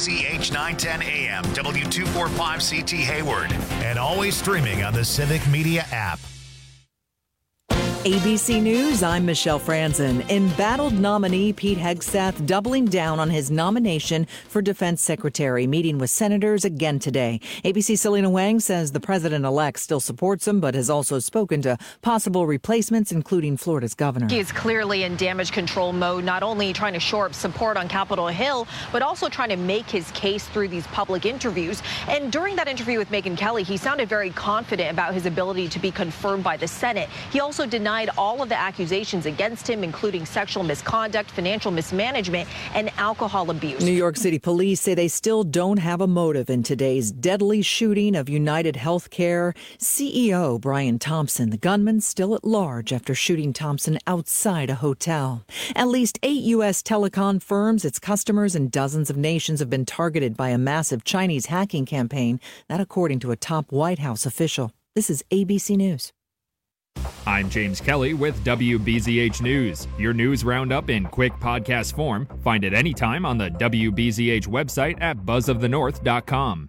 WBZH 910 AM, W245CT Hayward, and always streaming on the Civic Media app. ABC News, I'm Michelle Franzen. Embattled nominee Pete Hegseth doubling down on his nomination for defense secretary, meeting with senators again today. ABC's Selena Wang says the president-elect still supports him, but has also spoken to possible replacements, including Florida's governor. He is clearly in damage control mode, not only trying to shore up support on Capitol Hill, but also trying to make his case through these public interviews. And during that interview with Megyn Kelly, he sounded very confident about his ability to be confirmed by the Senate. He also denied all of the accusations against him, including sexual misconduct, financial mismanagement, and alcohol abuse. New York City police say they still don't have a motive in today's deadly shooting of United Healthcare CEO Brian Thompson. The gunman still at large after shooting Thompson outside a hotel. At least 8 U.S. telecom firms, its customers, and dozens of nations have been targeted by a massive Chinese hacking campaign. That according to a top White House official. This is ABC News. I'm James Kelly with WBZH News, your news roundup in quick podcast form. Find it anytime on the WBZH website at buzzofthenorth.com.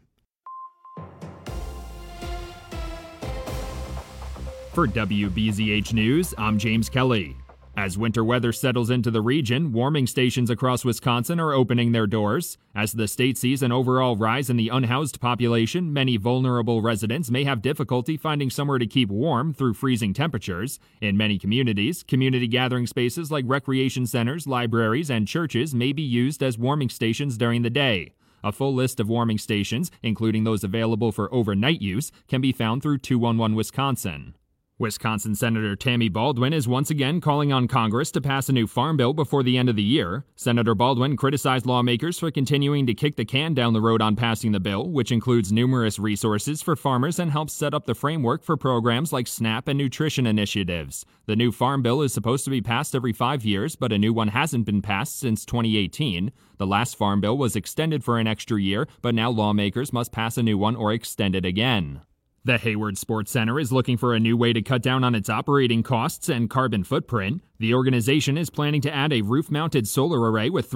For WBZH News, I'm James Kelly. As winter weather settles into the region, warming stations across Wisconsin are opening their doors. As the state sees an overall rise in the unhoused population, many vulnerable residents may have difficulty finding somewhere to keep warm through freezing temperatures. In many communities, community gathering spaces like recreation centers, libraries, and churches may be used as warming stations during the day. A full list of warming stations, including those available for overnight use, can be found through 211 Wisconsin. Wisconsin Senator Tammy Baldwin is once again calling on Congress to pass a new farm bill before the end of the year. Senator Baldwin criticized lawmakers for continuing to kick the can down the road on passing the bill, which includes numerous resources for farmers and helps set up the framework for programs like SNAP and nutrition initiatives. The new farm bill is supposed to be passed every 5 years, but a new one hasn't been passed since 2018. The last farm bill was extended for an extra year, but now lawmakers must pass a new one or extend it again. The Hayward Sports Center is looking for a new way to cut down on its operating costs and carbon footprint. The organization is planning to add a roof-mounted solar array with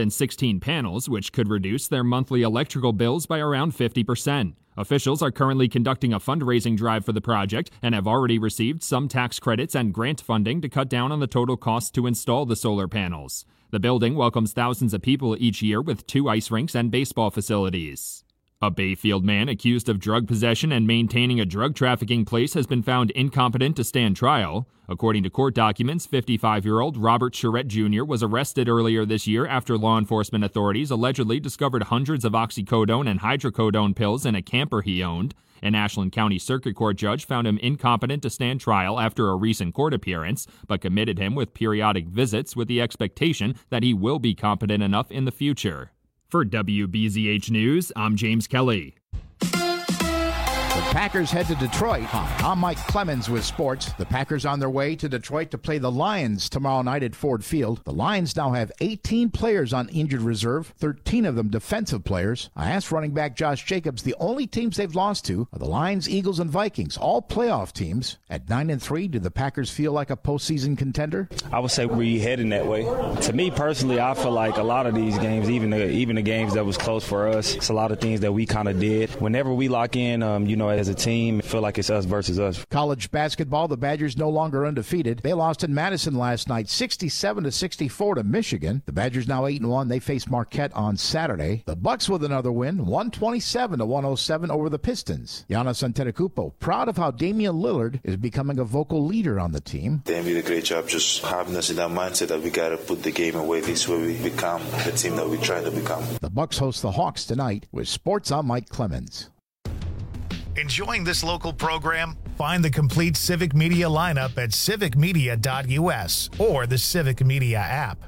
316 panels, which could reduce their monthly electrical bills by around 50%. Officials are currently conducting a fundraising drive for the project and have already received some tax credits and grant funding to cut down on the total cost to install the solar panels. The building welcomes thousands of people each year with 2 ice rinks and baseball facilities. A Bayfield man accused of drug possession and maintaining a drug trafficking place has been found incompetent to stand trial. According to court documents, 55-year-old Robert Charette Jr. was arrested earlier this year after law enforcement authorities allegedly discovered hundreds of oxycodone and hydrocodone pills in a camper he owned. An Ashland County Circuit Court judge found him incompetent to stand trial after a recent court appearance, but committed him with periodic visits with the expectation that he will be competent enough in the future. For WBZH News, I'm James Kelly. The Packers head to Detroit. Hi, I'm Mike Clemens with sports. The Packers on their way to Detroit to play the Lions tomorrow night at Ford Field. The Lions now have 18 players on injured reserve, 13 of them defensive players. I asked running back Josh Jacobs, the only teams they've lost to are the Lions, Eagles, and Vikings, all playoff teams. At 9-3, do the Packers feel like a postseason contender? I would say we're heading that way. To me personally, I feel like a lot of these games, even the games that was close for us, it's a lot of things that we kind of did. Whenever we lock in, as a team, I feel like it's us versus us. College basketball, the Badgers no longer undefeated. They lost in Madison last night, 67-64 to Michigan. The Badgers now 8-1. They face Marquette on Saturday. The Bucks with another win, 127-107 over the Pistons. Giannis Antetokounmpo proud of how Damian Lillard is becoming a vocal leader on the team. They did a great job just having us in that mindset that we got to put the game away. This is where we become the team that we try to become. The Bucks host the Hawks tonight. With sports, I'm Mike Clemens. Enjoying this local program? Find the complete Civic Media lineup at civicmedia.us or the Civic Media app.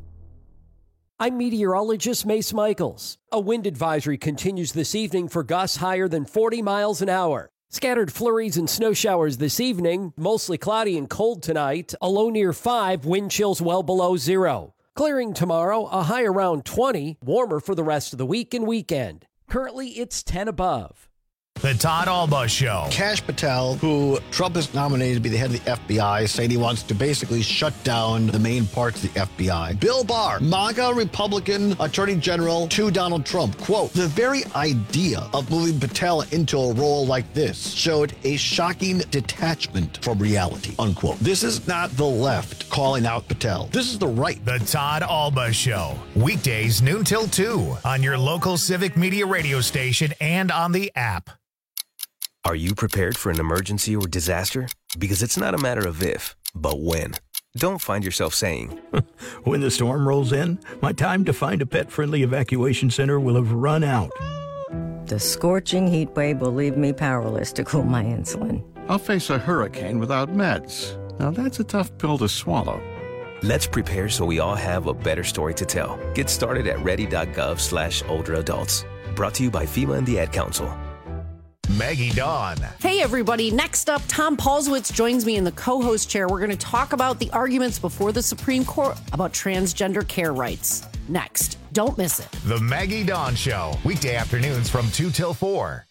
I'm meteorologist Mace Michaels. A wind advisory continues this evening for gusts higher than 40 miles an hour. Scattered flurries and snow showers this evening, mostly cloudy and cold tonight, a low near 5, wind chills well below 0. Clearing tomorrow, a high around 20, warmer for the rest of the week and weekend. Currently, it's 10 above. The Todd Alba Show. Kash Patel, who Trump has nominated to be the head of the FBI, saying he wants to basically shut down the main parts of the FBI. Bill Barr, MAGA Republican Attorney General to Donald Trump. Quote, the very idea of moving Patel into a role like this showed a shocking detachment from reality, unquote. This is not the left calling out Patel. This is the right. The Todd Alba Show. Weekdays noon till 2 on your local Civic Media radio station and on the app. Are you prepared for an emergency or disaster? Because it's not a matter of if, but when. Don't find yourself saying, when the storm rolls in, my time to find a pet-friendly evacuation center will have run out. The scorching heat wave will leave me powerless to cool my insulin. I'll face a hurricane without meds. Now that's a tough pill to swallow. Let's prepare so we all have a better story to tell. Get started at ready.gov/older adults. Brought to you by FEMA and the Ad Council. Maggie Dawn. Hey, everybody. Next up, Tom Paulswitz joins me in the co-host chair. We're going to talk about the arguments before the Supreme Court about transgender care rights. Next. Don't miss it. The Maggie Dawn Show. Weekday afternoons from 2 till 4.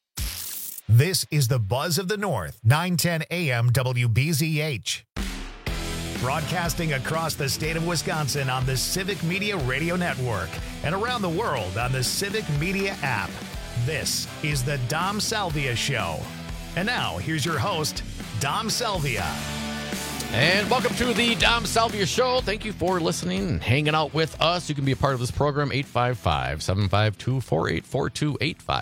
This is the Buzz of the North, 910 AM WBZH. Broadcasting across the state of Wisconsin on the Civic Media Radio Network and around the world on the Civic Media app. This is the Dom Salvia Show. And now, here's your host, Dom Salvia. And welcome to the Dom Salvia Show. Thank you for listening and hanging out with us. You can be a part of this program, 855-752-4842,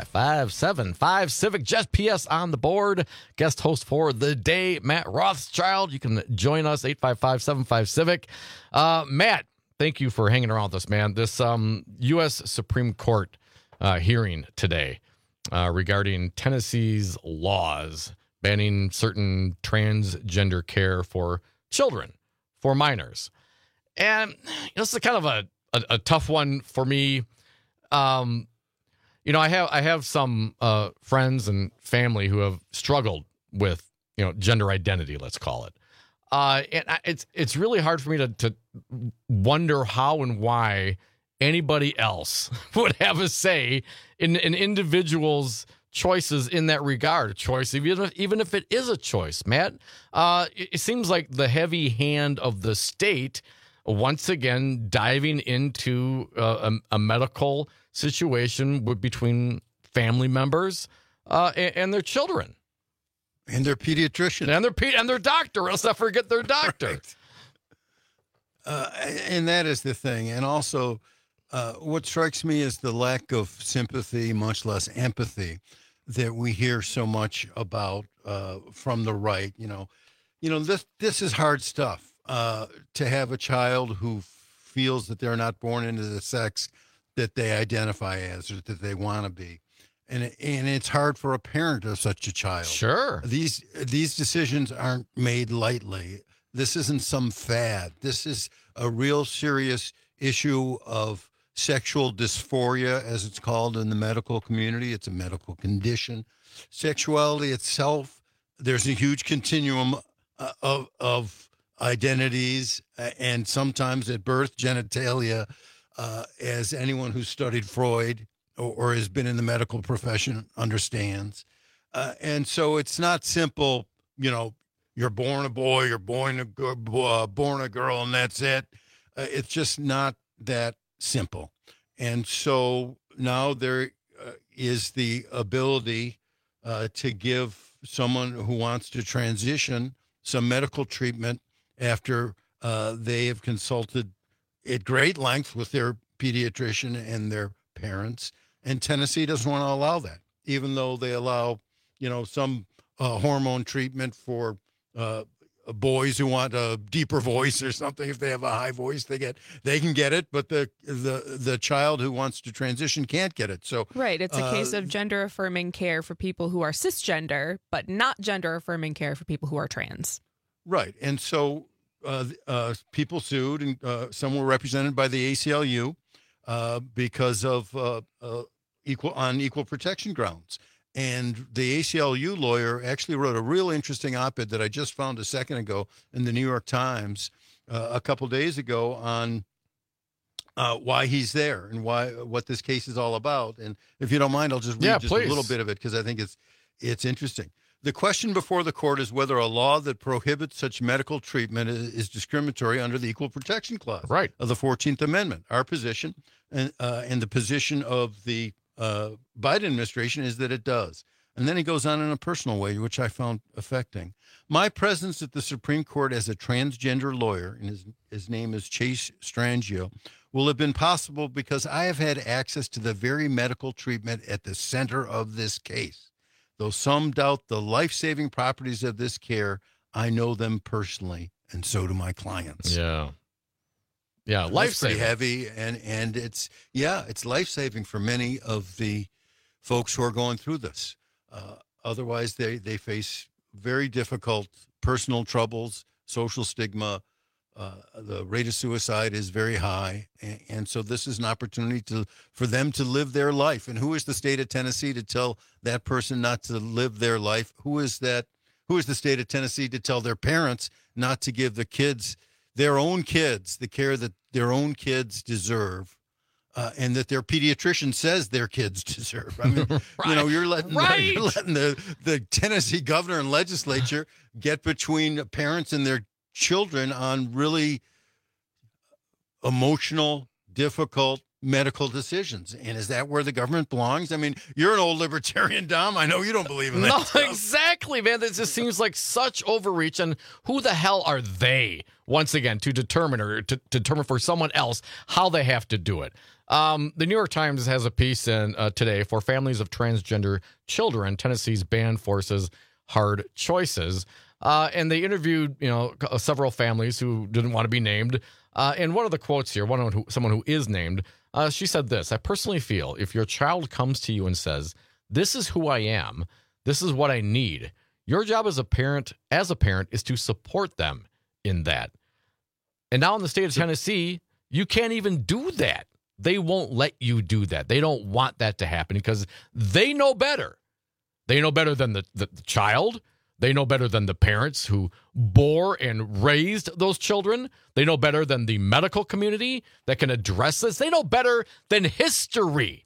855-75 Civic. Jess PS on the board. Guest host for the day, Matt Rothschild. You can join us, 855-75-CIVIC. Matt, thank you for hanging around with us, man. This U.S. Supreme Court hearing today regarding Tennessee's laws banning certain transgender care for children, for minors. And this is kind of a tough one for me. I have some friends and family who have struggled with, gender identity, let's call it. And it's really hard for me to wonder how and why anybody else would have a say in an individual's choices in that regard. A choice, even if it is a choice, Matt. It seems like the heavy hand of the state once again diving into a medical situation between family members and their children. And their pediatrician. And their doctor. Let's not forget their doctor. Right. And that is the thing. And also, what strikes me is the lack of sympathy, much less empathy, that we hear so much about from the right. This is hard stuff. To have a child who feels that they're not born into the sex that they identify as or that they want to be. And it's hard for a parent of such a child. Sure. These decisions aren't made lightly. This isn't some fad. This is a real serious issue of sexual dysphoria, as it's called in the medical community. It's a medical condition. Sexuality itself, there's a huge continuum of identities, and sometimes at birth, genitalia, as anyone who's studied Freud or has been in the medical profession understands. And so it's not simple, you're born a boy, you're born a girl, and that's it. It's just not that simple. And so now there is the ability to give someone who wants to transition some medical treatment after they have consulted at great length with their pediatrician and their parents. And Tennessee doesn't want to allow that, even though they allow, some hormone treatment for boys who want a deeper voice or something. If they have a high voice, they can get it, but the child who wants to transition can't get it. So right, it's a case of gender affirming care for people who are cisgender, but not gender affirming care for people who are trans. Right, and so people sued, and some were represented by the ACLU because of equal protection grounds. And the ACLU lawyer actually wrote a real interesting op-ed that I just found a second ago in the New York Times a couple days ago on why he's there and what this case is all about. And if you don't mind, I'll just read just a little bit of it because I think it's interesting. The question before the court is whether a law that prohibits such medical treatment is discriminatory under the Equal Protection Clause of the 14th Amendment. Our position and the position of the Biden administration is that it does. And then he goes on in a personal way, which I found affecting. My presence at the Supreme Court as a transgender lawyer, and his name is Chase Strangio, will have been possible because I have had access to the very medical treatment at the center of this case. Though some doubt the life-saving properties of this care, I know them personally, and so do my clients. Yeah, life-saving. Pretty heavy, and it's life-saving for many of the folks who are going through this. Otherwise, they face very difficult personal troubles, social stigma. The rate of suicide is very high, and so this is an opportunity for them to live their life. And who is the state of Tennessee to tell that person not to live their life? Who is the state of Tennessee to tell their parents not to give their own kids, the care that their own kids deserve, and that their pediatrician says their kids deserve? I mean, you're letting the Tennessee governor and legislature get between parents and their children on really emotional, difficult medical decisions. And is that where the government belongs? I mean, you're an old libertarian, Dom. I know you don't believe in that. No, stuff. Exactly, man. This just seems like such overreach. And who the hell are they, once again, to determine for someone else how they have to do it? The New York Times has a piece in today for families of transgender children. Tennessee's ban forces hard choices. And they interviewed, several families who didn't want to be named. And one of the quotes here, someone who is named, she said this: I personally feel if your child comes to you and says, this is who I am, this is what I need, your job as a parent is to support them in that. And now in the state of Tennessee, you can't even do that. They won't let you do that. They don't want that to happen because they know better. They know better than the child. They know better than the parents who bore and raised those children. They know better than the medical community that can address this. They know better than history.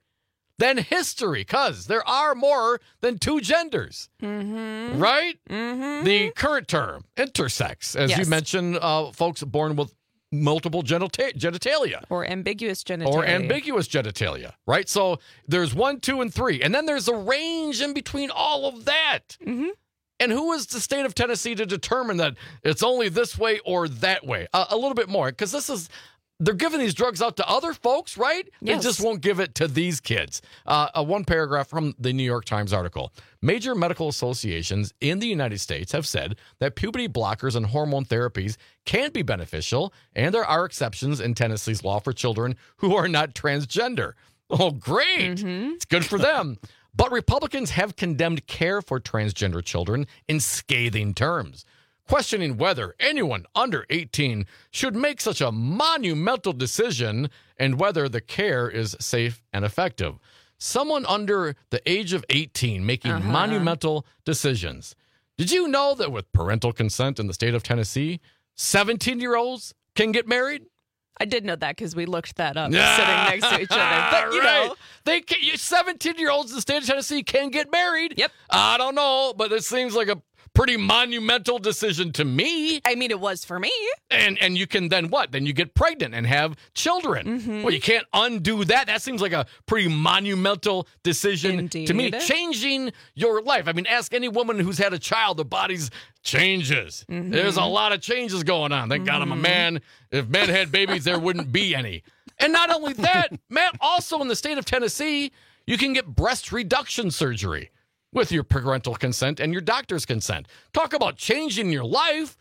Because there are more than two genders. Mm-hmm. Right? Mm-hmm. The current term, intersex, as you mentioned, folks born with multiple genitalia. Or ambiguous genitalia. Right? So there's 1, 2, and 3. And then there's a range in between all of that. Mm-hmm. And who is the state of Tennessee to determine that it's only this way or that way? A little bit more, because they're giving these drugs out to other folks, right? Yes. They just won't give it to these kids. One paragraph from the New York Times article. Major medical associations in the United States have said that puberty blockers and hormone therapies can be beneficial, and there are exceptions in Tennessee's law for children who are not transgender. Oh, great. Mm-hmm. It's good for them. But Republicans have condemned care for transgender children in scathing terms, questioning whether anyone under 18 should make such a monumental decision and whether the care is safe and effective. Someone under the age of 18 making monumental decisions. Did you know that with parental consent in the state of Tennessee, 17-year-olds can get married? I did know that because we looked that up sitting next to each other. But, you know. 17-year-olds in the state of Tennessee can get married. Yep. I don't know, but it seems like a pretty monumental decision to me. I mean, it was for me. And you can then what? Then you get pregnant and have children. Mm-hmm. Well, you can't undo that. That seems like a pretty monumental decision to me. Changing your life. I mean, ask any woman who's had a child, the body's changes. Mm-hmm. There's a lot of changes going on. Thank God I'm a man. If men had babies, there wouldn't be any. And not only that, Matt, also in the state of Tennessee, you can get breast reduction surgery with your parental consent and your doctor's consent. Talk about changing your life.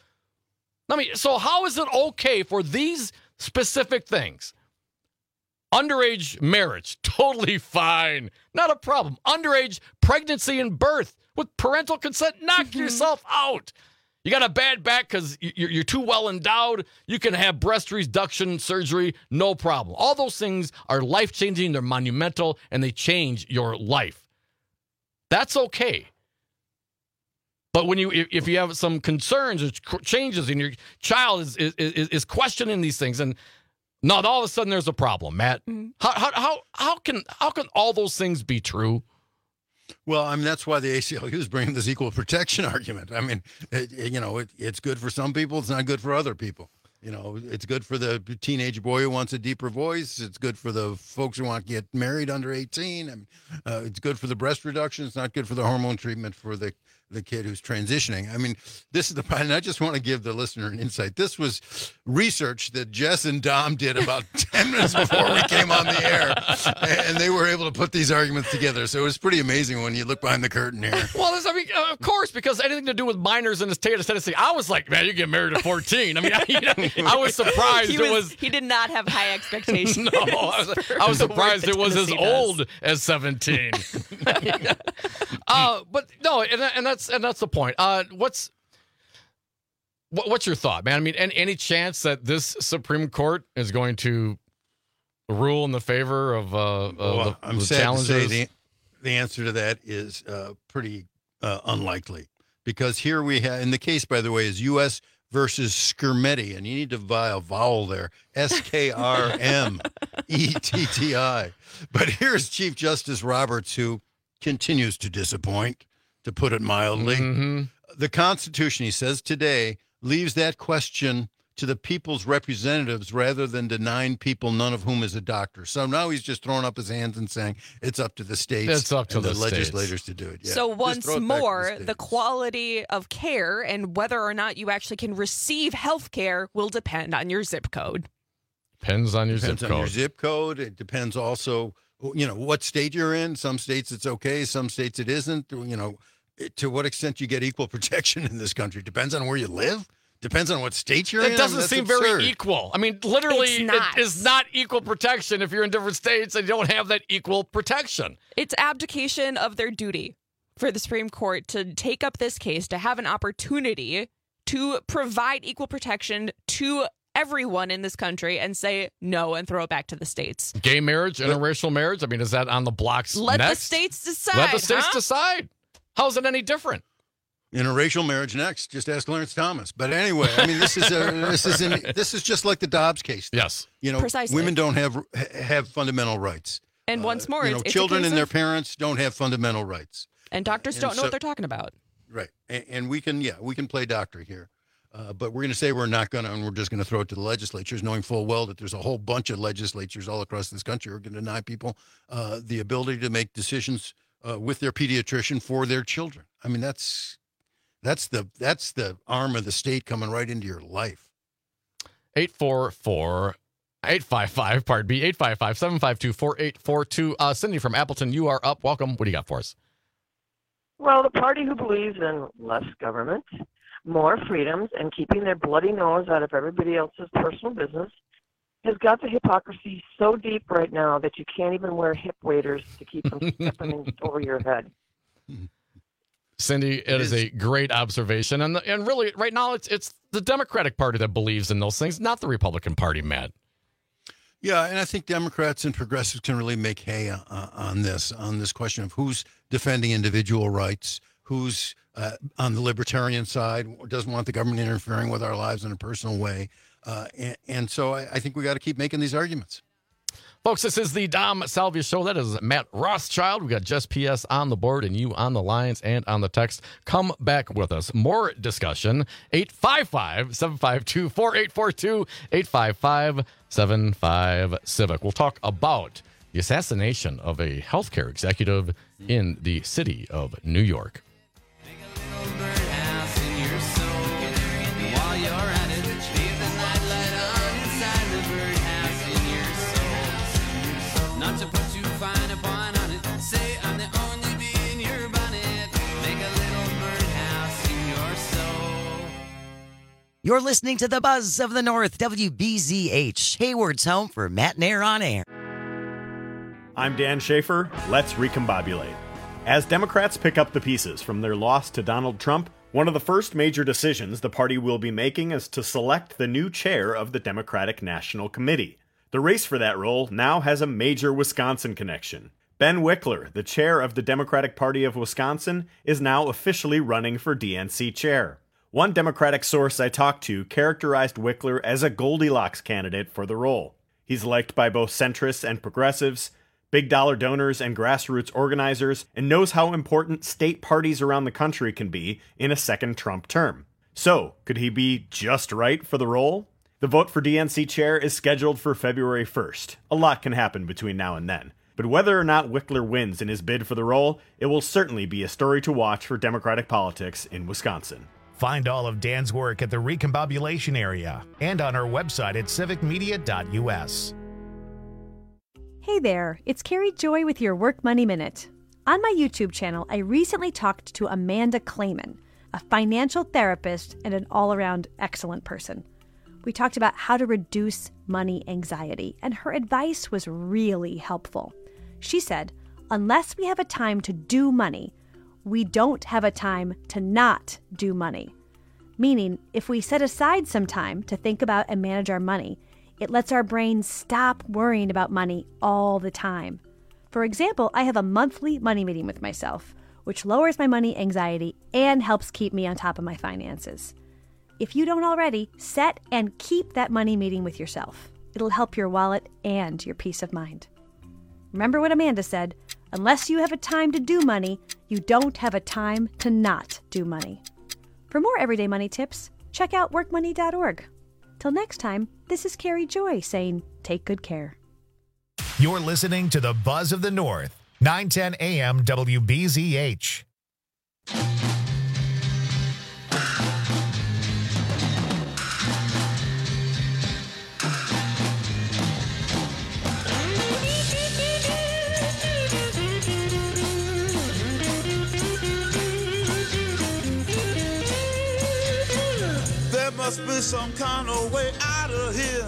So how is it okay for these specific things? Underage marriage, totally fine. Not a problem. Underage pregnancy and birth with parental consent, knock yourself out. You got a bad back because you're too well endowed. You can have breast reduction surgery, no problem. All those things are life-changing, they're monumental, and they change your life. That's okay. But if you have some concerns or changes and your child is questioning these things, and No, all of a sudden there's a problem, Matt. Mm-hmm. How can all those things be true? Well, I mean, that's why the ACLU is bringing this equal protection argument. I mean, it's good for some people. It's not good for other people. It's good for the teenage boy who wants a deeper voice. It's good for the folks who want to get married under 18. It's good for the breast reduction. It's not good for the hormone treatment for the kid who's transitioning. I mean, this is the part, and I just want to give the listener an insight. This was research that Jess and Dom did about 10 minutes before we came on the air, and they were able to put these arguments together. So it was pretty amazing when you look behind the curtain here. Well, of course, because anything to do with minors in the state of Tennessee, I was like, man, you get married at 14. I mean, I was surprised he did not have high expectations. No, I was surprised it was as old as 17. But no, and that's the point. What's your thought, man? I mean, any chance that this Supreme Court is going to rule in the favor of I'm the sad challenges? to say the answer to that is pretty unlikely, because here we have, in the case, by the way, is U.S. versus Skrmetti, and you need to buy a vowel there, Skrmetti. But here's Chief Justice Roberts, who continues to disappoint, to put it mildly. Mm-hmm. The Constitution, he says today, leaves that question to the people's representatives rather than to 9 people, none of whom is a doctor. So now he's just throwing up his hands and saying it's up to the states. It's up to the the legislators to do it. Yeah. So Just once throw it back to more, the the quality of care and whether or not you actually can receive health care will depend on your zip code. Depends on your Depends zip on code. your zip code. It depends also, what state you're in. Some states it's okay. Some states it isn't. To what extent you get equal protection in this country depends on where you live. Depends on what state you're in. It doesn't seem absurd. very equal. I mean, literally, It's not. it is not equal protection if you're in different states and you don't have that equal protection. It's abdication of their duty for the Supreme Court to take up this case, to have an opportunity to provide equal protection to everyone in this country and say no and throw it back to the states. Gay marriage, interracial marriage, I mean, is that on the blocks Let next? the states decide. Let the states huh? decide. How's it any different? Interracial marriage next. Just ask Clarence Thomas. But anyway, I mean, this is just like the Dobbs case. Yes, Precisely. Women don't have fundamental rights. And once more, it's children a case and their of- parents don't have fundamental rights. And doctors don't know what they're talking about. Right. And we can play doctor here. But we're going to say we're not going to, and we're just going to throw it to the legislatures, knowing full well that there's a whole bunch of legislatures all across this country who are going to deny people the ability to make decisions with their pediatrician for their children. I mean, that's the arm of the state coming right into your life. 855-752-4842. Cindy from Appleton, you are up. Welcome. What do you got for us? Well, the party who believes in less government, more freedoms, and keeping their bloody nose out of everybody else's personal business has got the hypocrisy so deep right now that you can't even wear hip waders to keep them stepping over your head. Cindy, it is a great observation. And really, right now, it's the Democratic Party that believes in those things, not the Republican Party, Matt. Yeah, and I think Democrats and progressives can really make hay on this question of who's defending individual rights, who's on the libertarian side, doesn't want the government interfering with our lives in a personal way. And so I think we got to keep making these arguments. Folks, this is the Dom Salvia Show. That is Matt Rothschild. We got Jess PS on the board and you on the lines and on the text. Come back with us. More discussion. 855-752-4842. 855-75-CIVIC. We'll talk about the assassination of a healthcare executive in the city of New York. You're listening to the Buzz of the North, WBZH, Hayward's home for Matt and Air on Air. I'm Dan Schaefer. Let's recombobulate. As Democrats pick up the pieces from their loss to Donald Trump, one of the first major decisions the party will be making is to select the new chair of the Democratic National Committee. The race for that role now has a major Wisconsin connection. Ben Wickler, the chair of the Democratic Party of Wisconsin, is now officially running for DNC chair. One Democratic source I talked to characterized Wickler as a Goldilocks candidate for the role. He's liked by both centrists and progressives, big dollar donors and grassroots organizers, and knows how important state parties around the country can be in a second Trump term. So, could he be just right for the role? The vote for DNC chair is scheduled for February 1st. A lot can happen between now and then. But whether or not Wickler wins in his bid for the role, it will certainly be a story to watch for Democratic politics in Wisconsin. Find all of Dan's work at the Recombobulation area and on our website at civicmedia.us. Hey there, it's Carrie Joy with your Work Money Minute. On my YouTube channel, I recently talked to Amanda Clayman, a financial therapist and an all-around excellent person. We talked about how to reduce money anxiety, and her advice was really helpful. She said, unless we have a time to do money, we don't have a time to not do money. Meaning, if we set aside some time to think about and manage our money, it lets our brain stop worrying about money all the time. For example, I have a monthly money meeting with myself, which lowers my money anxiety and helps keep me on top of my finances. If you don't already, set and keep that money meeting with yourself. It'll help your wallet and your peace of mind. Remember what Amanda said, unless you have a time to do money, you don't have a time to not do money. For more everyday money tips, check out workmoney.org. Till next time, this is Carrie Joy saying, take good care. You're listening to the Buzz of the North, 910 AM WBZH. Must be some kind of way out of here.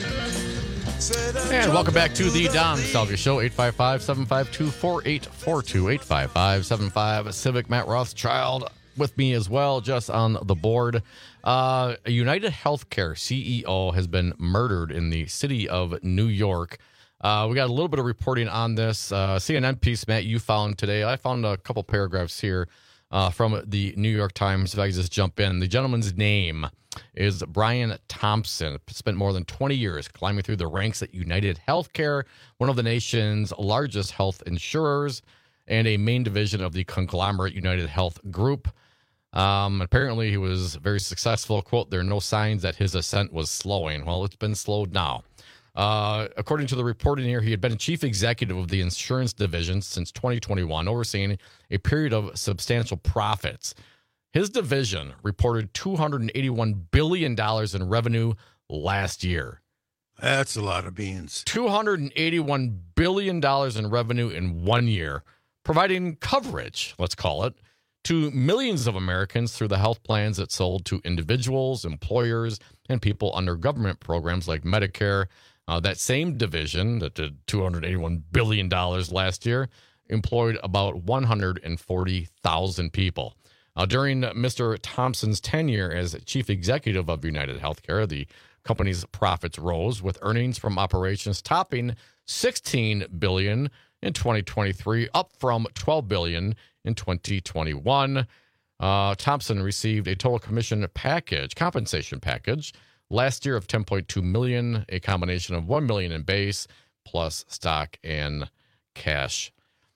And welcome back to the Dom Salvia Show, 855-752-4842, 855-75 Civic. Matt Rothschild with me as well, just on the board. A United Healthcare CEO has been murdered in the city of New York. We got a little bit of reporting on this. CNN piece, Matt, you found today. I found a couple paragraphs here from the New York Times, if I could just jump in. The gentleman's name is Brian Thompson. Spent more than 20 years climbing through the ranks at United Healthcare, one of the nation's largest health insurers and a main division of the conglomerate United Health Group. Apparently, he was very successful. Quote, there are no signs that his ascent was slowing. Well, it's been slowed now. According to the reporting here, he had been a chief executive of the insurance division since 2021, overseeing a period of substantial profits. His division reported $281 billion in revenue last year. That's a lot of beans. $281 billion in revenue in 1 year, providing coverage, let's call it, to millions of Americans through the health plans it sold to individuals, employers, and people under government programs like Medicare. That same division that did $281 billion last year employed about 140,000 people. During Mr. Thompson's tenure as chief executive of United Healthcare, the company's profits rose, with earnings from operations topping $16 billion in 2023, up from $12 billion in 2021. Thompson received a total compensation package last year of $10.2 million, a combination of $1 million in base plus stock and cash.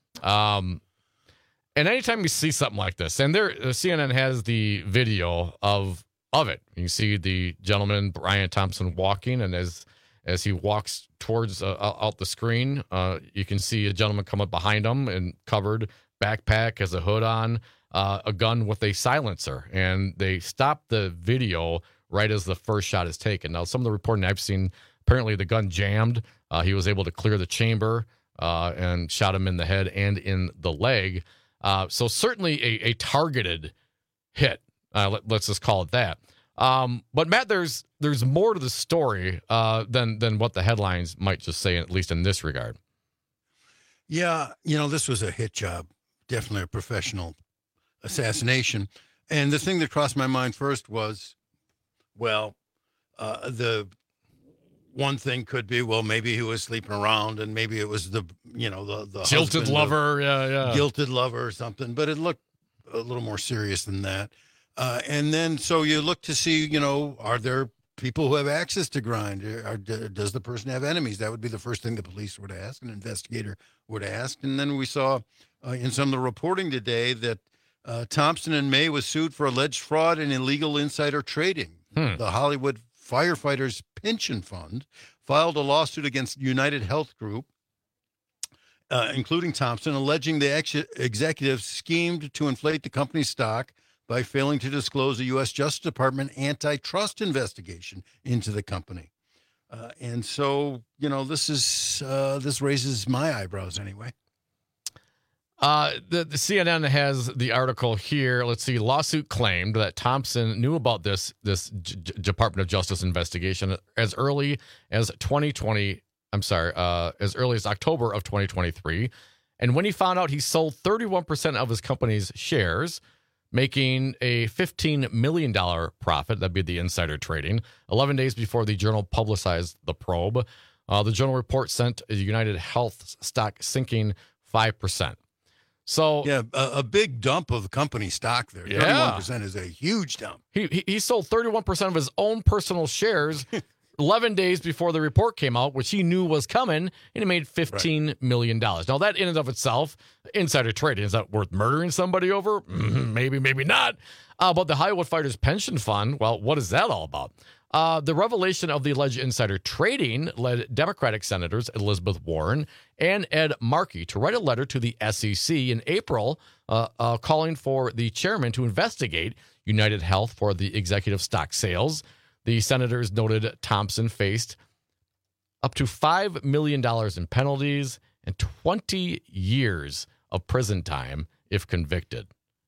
And anytime you see something like this, and CNN has the video of it. You see the gentleman, Brian Thompson, walking, and as he walks towards out the screen, you can see a gentleman come up behind him and covered backpack, has a hood on, a gun with a silencer. And they stop the video right as the first shot is taken. Now, some of the reporting I've seen, apparently the gun jammed. He was able to clear the chamber and shot him in the head and in the leg. So certainly a targeted hit. Let's just call it that. But Matt, there's more to the story than what the headlines might just say, at least in this regard. Yeah, this was a hit job, definitely a professional assassination. And the thing that crossed my mind first was, the one thing could be, maybe he was sleeping around, and maybe it was the jilted lover, guilted lover or something. But it looked a little more serious than that. And then so you look to see, are there people who have access to grind? Does the person have enemies? That would be the first thing the police would ask, an investigator would ask. And then we saw in some of the reporting today that Thompson & May was sued for alleged fraud and illegal insider trading. The Hollywood Firefighters Pension Fund filed a lawsuit against United Health Group, including Thompson, alleging the executives schemed to inflate the company's stock by failing to disclose a U.S. Justice Department antitrust investigation into the company. And so, this raises my eyebrows anyway. The CNN has the article here. Let's see. Lawsuit claimed that Thompson knew about this Department of Justice investigation as early as as early as October of 2023. And when he found out, he sold 31% of his company's shares, making a $15 million profit. That'd be the insider trading. 11 days before the Journal publicized the probe, the Journal report sent United Health stock sinking 5%. So yeah, a big dump of company stock there. 31% is a huge dump. He sold 31% of his own personal shares 11 days before the report came out, which he knew was coming, and he made $15 million. Now, that in and of itself, insider trading, is that worth murdering somebody over? Maybe, maybe not. But the Hollywood Fighters Pension Fund, well, what is that all about? The revelation of the alleged insider trading led Democratic Senators Elizabeth Warren and Ed Markey to write a letter to the SEC in April calling for the chairman to investigate United Health for the executive stock sales. The senators noted Thompson faced up to $5 million in penalties and 20 years of prison time if convicted.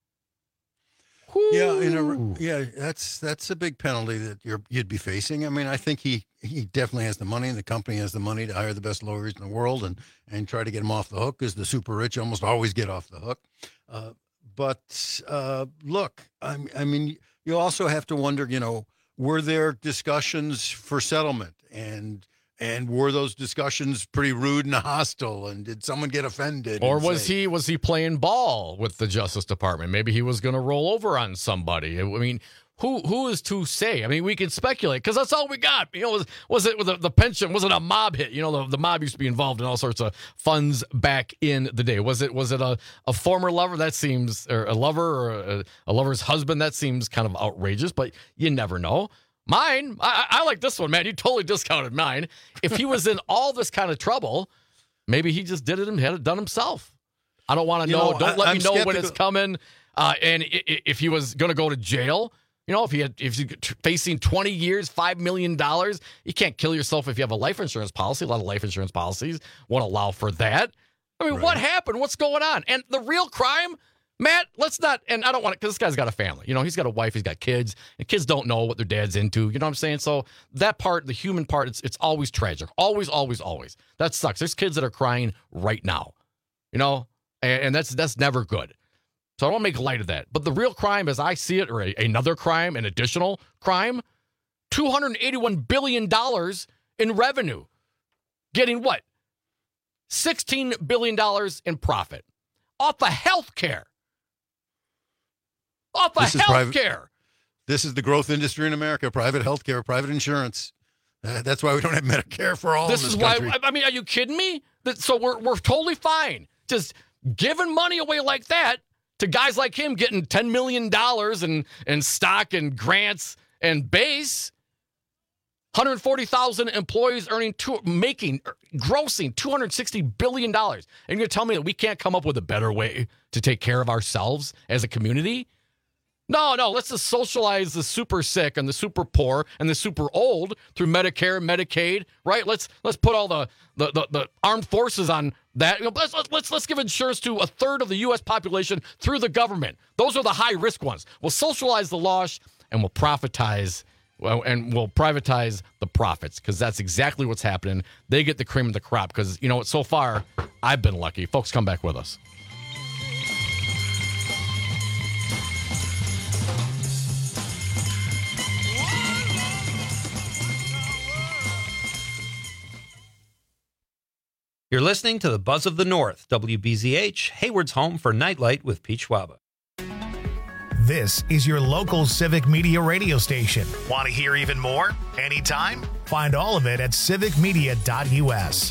Yeah, that's a big penalty that you'd be facing. I mean, I think he definitely has the money, and the company has the money to hire the best lawyers in the world and try to get him off the hook, because the super rich almost always get off the hook. But look, I mean, you also have to wonder, were there discussions for settlement, and were those discussions pretty rude and hostile? And did someone get offended? Or was he playing ball with the Justice Department? Maybe he was going to roll over on somebody. I mean, who is to say? I mean, we can speculate, because that's all we got. Was it with the pension? Was it a mob hit? The mob used to be involved in all sorts of funds back in the day. Was it a former lover? That seems, or a lover, or a lover's husband? That seems kind of outrageous, but you never know. Mine, I like this one, man. You totally discounted mine. If he was in all this kind of trouble, maybe he just did it and had it done himself. I don't want to know. Don't let me know when it's coming. And if he was going to go to jail, if he's facing 20 years, $5 million, you can't kill yourself if you have a life insurance policy. A lot of life insurance policies won't allow for that. I mean, What happened? What's going on? And the real crime, Matt, let's not, and I don't want to, because this guy's got a family. He's got a wife, he's got kids, and kids don't know what their dad's into. You know what I'm saying? So that part, the human part, it's always tragic. Always, always, always. That sucks. There's kids that are crying right now, and that's never good. So I don't want to make light of that. But the real crime, as I see it, or another crime, an additional crime, $281 billion in revenue. Getting what? $16 billion in profit off of health care. This is the growth industry in America, private health care, private insurance. That's why we don't have Medicare for all in this country. I mean, are you kidding me? So we're totally fine. Just giving money away like that to guys like him getting $10 million in stock and grants and base. 140,000 employees grossing $260 billion. And you're going to tell me that we can't come up with a better way to take care of ourselves as a community? No, let's just socialize the super sick and the super poor and the super old through Medicare, Medicaid, right? Let's put all the armed forces on that. Let's give insurance to a third of the U.S. population through the government. Those are the high risk ones. We'll socialize the loss and we'll privatize the profits, because that's exactly what's happening. They get the cream of the crop, because so far I've been lucky. Folks, come back with us. You're listening to the Buzz of the North, WBZH, Hayward's home for Nightlight with Pete Schwaba. This is your local Civic Media radio station. Want to hear even more? Anytime? Find all of it at civicmedia.us.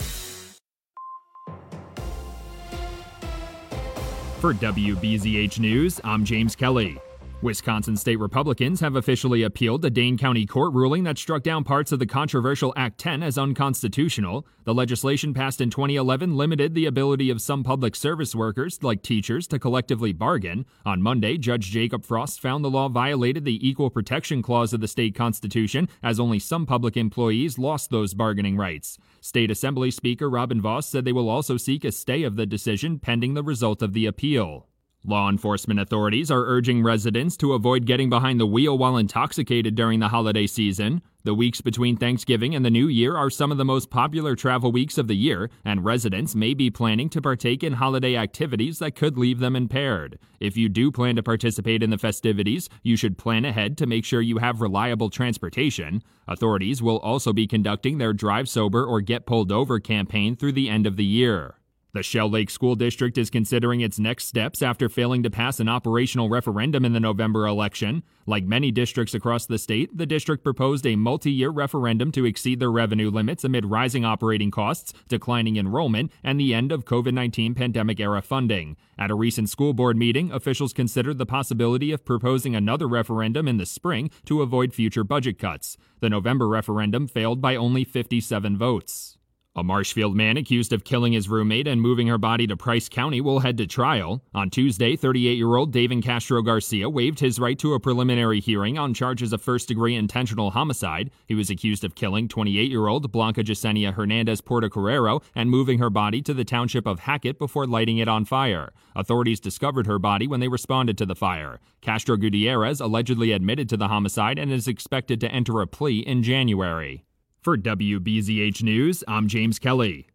For WBZH News, I'm James Kelly. Wisconsin state Republicans have officially appealed the Dane County court ruling that struck down parts of the controversial Act 10 as unconstitutional. The legislation passed in 2011 limited the ability of some public service workers, like teachers, to collectively bargain. On Monday, Judge Jacob Frost found the law violated the Equal Protection Clause of the state constitution, as only some public employees lost those bargaining rights. State Assembly Speaker Robin Vos said they will also seek a stay of the decision pending the result of the appeal. Law enforcement authorities are urging residents to avoid getting behind the wheel while intoxicated during the holiday season. The weeks between Thanksgiving and the New Year are some of the most popular travel weeks of the year, and residents may be planning to partake in holiday activities that could leave them impaired. If you do plan to participate in the festivities, you should plan ahead to make sure you have reliable transportation. Authorities will also be conducting their Drive Sober or Get Pulled Over campaign through the end of the year. The Shell Lake School District is considering its next steps after failing to pass an operational referendum in the November election. Like many districts across the state, the district proposed a multi-year referendum to exceed their revenue limits amid rising operating costs, declining enrollment, and the end of COVID-19 pandemic-era funding. At a recent school board meeting, officials considered the possibility of proposing another referendum in the spring to avoid future budget cuts. The November referendum failed by only 57 votes. A Marshfield man accused of killing his roommate and moving her body to Price County will head to trial. On Tuesday, 38-year-old David Castro Garcia waived his right to a preliminary hearing on charges of first-degree intentional homicide. He was accused of killing 28-year-old Blanca Yesenia Hernandez Portocarrero and moving her body to the township of Hackett before lighting it on fire. Authorities discovered her body when they responded to the fire. Castro Gutierrez allegedly admitted to the homicide and is expected to enter a plea in January. For WBZH News, I'm James Kelly.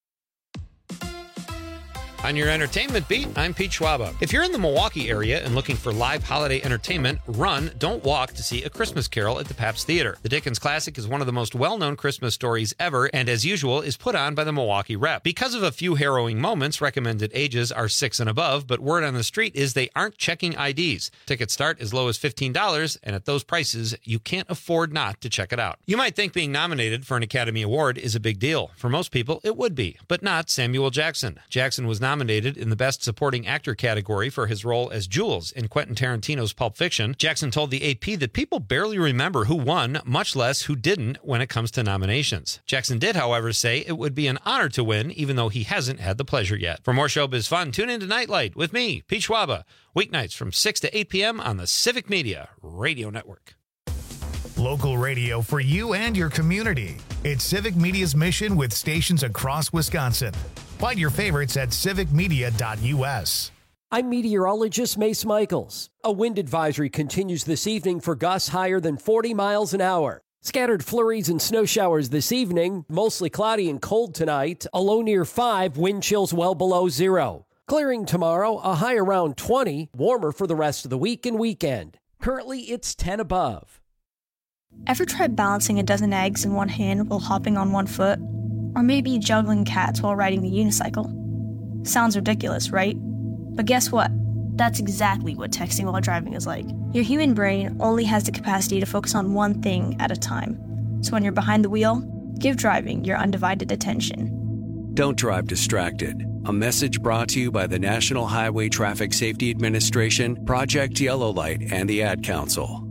On your entertainment beat, I'm Pete Schwaba. If you're in the Milwaukee area and looking for live holiday entertainment, run, don't walk to see A Christmas Carol at the Pabst Theater. The Dickens classic is one of the most well-known Christmas stories ever, and as usual, is put on by the Milwaukee Rep. Because of a few harrowing moments, recommended ages are 6 and above, but word on the street is they aren't checking IDs. Tickets start as low as $15, and at those prices, you can't afford not to check it out. You might think being nominated for an Academy Award is a big deal. For most people, it would be, but not Samuel Jackson. Jackson was nominated in the Best Supporting Actor category for his role as Jules in Quentin Tarantino's Pulp Fiction. Jackson told the AP that people barely remember who won, much less who didn't when it comes to nominations. Jackson did, however, say it would be an honor to win, even though he hasn't had the pleasure yet. For more showbiz fun, tune in to Nightlight with me, Pete Schwaba, weeknights from 6 to 8 p.m. on the Civic Media Radio Network. Local radio for you and your community. It's Civic Media's mission with stations across Wisconsin. Find your favorites at civicmedia.us. I'm meteorologist Mace Michaels. A wind advisory continues this evening for gusts higher than 40 miles an hour. Scattered flurries and snow showers this evening, mostly cloudy and cold tonight, a low near 5, wind chills well below 0. Clearing tomorrow, a high around 20, warmer for the rest of the week and weekend. Currently, it's 10 above. Ever tried balancing a dozen eggs in one hand while hopping on one foot? Or maybe juggling cats while riding the unicycle? Sounds ridiculous, right? But guess what? That's exactly what texting while driving is like. Your human brain only has the capacity to focus on one thing at a time. So when you're behind the wheel, give driving your undivided attention. Don't drive distracted. A message brought to you by the National Highway Traffic Safety Administration, Project Yellow Light, and the Ad Council.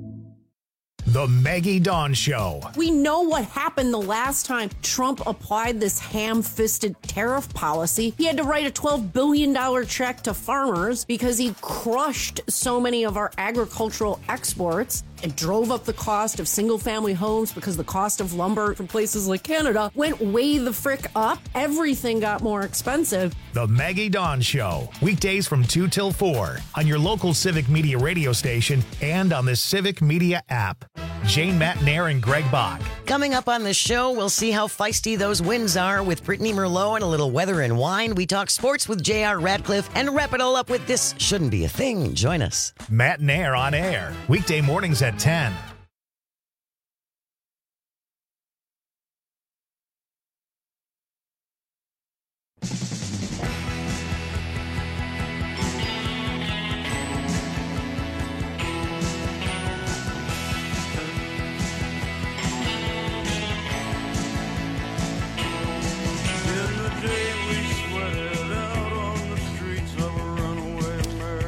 The Maggie Dawn Show. We know what happened the last time Trump applied this ham-fisted tariff policy. He had to write a $12 billion check to farmers because he crushed so many of our agricultural exports. It drove up the cost of single-family homes because the cost of lumber from places like Canada went way the frick up. Everything got more expensive. The Maggie Dawn Show. Weekdays from 2 till 4 on your local Civic Media radio station and on the Civic Media app. Jane Matnair and Greg Bach. Coming up on the show, we'll see how feisty those winds are with Brittany Merlot and a little weather and wine. We talk sports with J.R. Radcliffe and wrap it all up with This Shouldn't Be a Thing. Join us. Matnair on air. Weekday mornings at 10.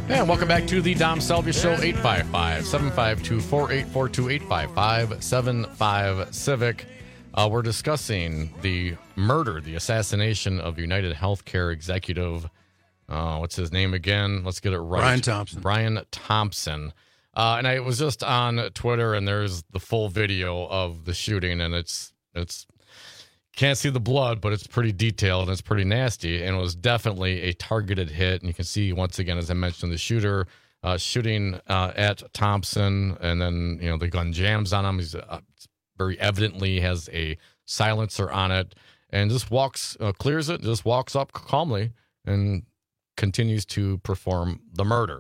And welcome back to the Dom Selvia Show, 855-752-4842, 855-75-CIVIC. We're discussing the murder, the assassination of United Healthcare executive, what's his name again? Let's get it right. Brian Thompson. And I was just on Twitter, and there's the full video of the shooting, and it's can't see the blood, but it's pretty detailed and it's pretty nasty. And it was definitely a targeted hit. And you can see, once again, as I mentioned, the shooter shooting at Thompson, and then, the gun jams on him. He's very evidently has a silencer on it, and just clears it, just walks up calmly and continues to perform the murder.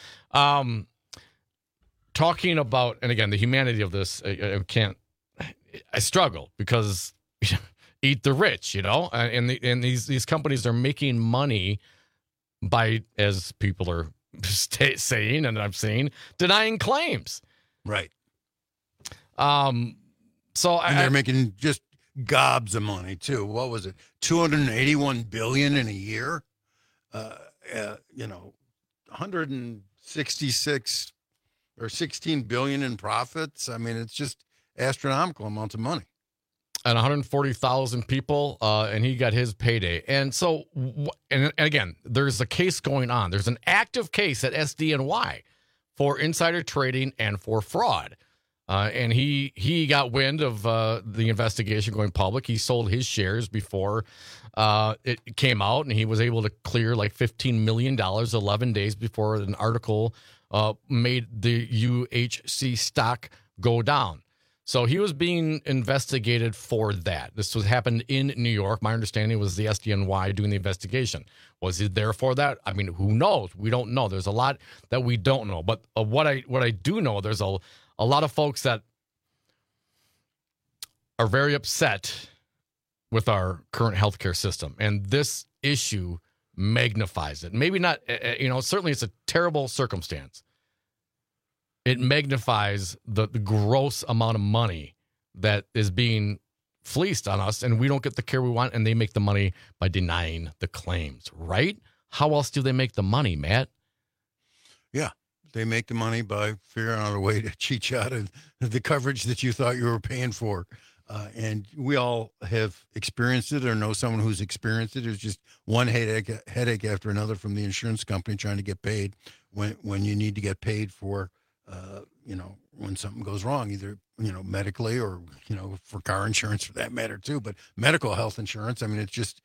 Talking about, and again, the humanity of this, I struggle because eat the rich, and these companies are making money by, as people are saying, and I'm saying, denying claims. Right. And they're making just gobs of money too. What was it? $281 billion in a year. 166 or 16 billion in profits. I mean, it's just astronomical amounts of money. And 140,000 people, and he got his payday. And so, and again, there's a case going on. There's an active case at SDNY for insider trading and for fraud. And he got wind of the investigation going public. He sold his shares before it came out, and he was able to clear like $15 million 11 days before an article made the UHC stock go down. So he was being investigated for that. This happened in New York. My understanding was the SDNY doing the investigation. Was he there for that? I mean, who knows? We don't know. There's a lot that we don't know. But what I do know, there's a lot of folks that are very upset with our current healthcare system. And this issue magnifies it. Maybe not, certainly it's a terrible circumstance. It magnifies the gross amount of money that is being fleeced on us, and we don't get the care we want, and they make the money by denying the claims, right? How else do they make the money, Matt? Yeah, they make the money by figuring out a way to cheat you out of the coverage that you thought you were paying for. And we all have experienced it or know someone who's experienced it. It's just one headache after another from the insurance company trying to get paid when you need to get paid for when something goes wrong, either, medically or, for car insurance for that matter too. But medical health insurance, I mean, it's just,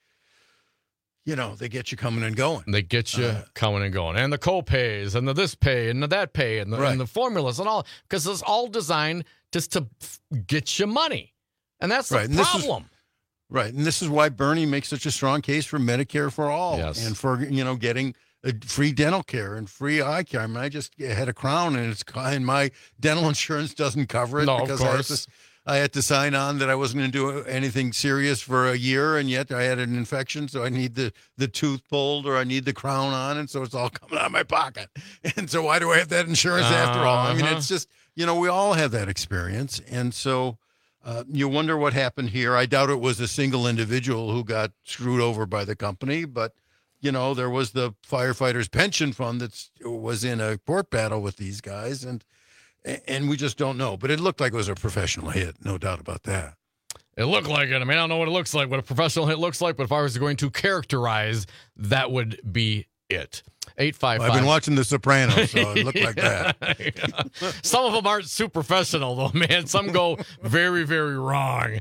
they get you coming and going. They get you coming and going. And the co-pays and the this pay and the that pay and the formulas and all, because it's all designed just to get you money. And that's the problem. And this is why Bernie makes such a strong case for Medicare for all. Yes. And for, getting free dental care and free eye care. I mean, I just had a crown, and my dental insurance doesn't cover it because I had to sign on that I wasn't going to do anything serious for a year, and yet I had an infection, so I need the tooth pulled or I need the crown on, and so it's all coming out of my pocket. And so why do I have that insurance after all? I mean, it's just, we all have that experience, and so you wonder what happened here. I doubt it was a single individual who got screwed over by the company, but there was the firefighters' pension fund that was in a court battle with these guys, and we just don't know. But it looked like it was a professional hit, no doubt about that. It looked like it. I mean, I don't know what it looks like, what a professional hit looks like, but if I was going to characterize, that would be it. 855. I've been watching The Sopranos, so it looked like that. Some of them aren't super professional, though, man. Some go very, very wrong.